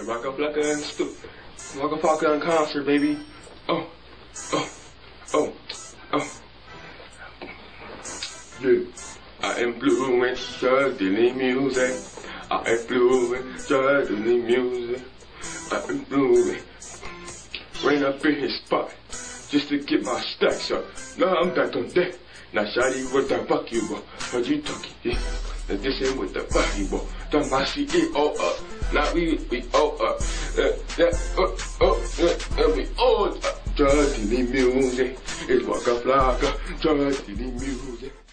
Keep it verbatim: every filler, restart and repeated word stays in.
Waka Flocka and Stu. Waka Flocka in concert, baby. Oh, oh, oh, oh. Yeah. I influence the music. I influence the music. I influence. Ran up in his spot just to get my stacks up. Now I'm back on deck. Now shawty, what the fuck you want? Heard you talking, yeah. Now this ain't what the fuck you want. Done my C E O up. Now we we all up. Uh, yeah, uh, oh, yeah, uh, we all up. Dirty music. It's Waka Flocka. Dirty music.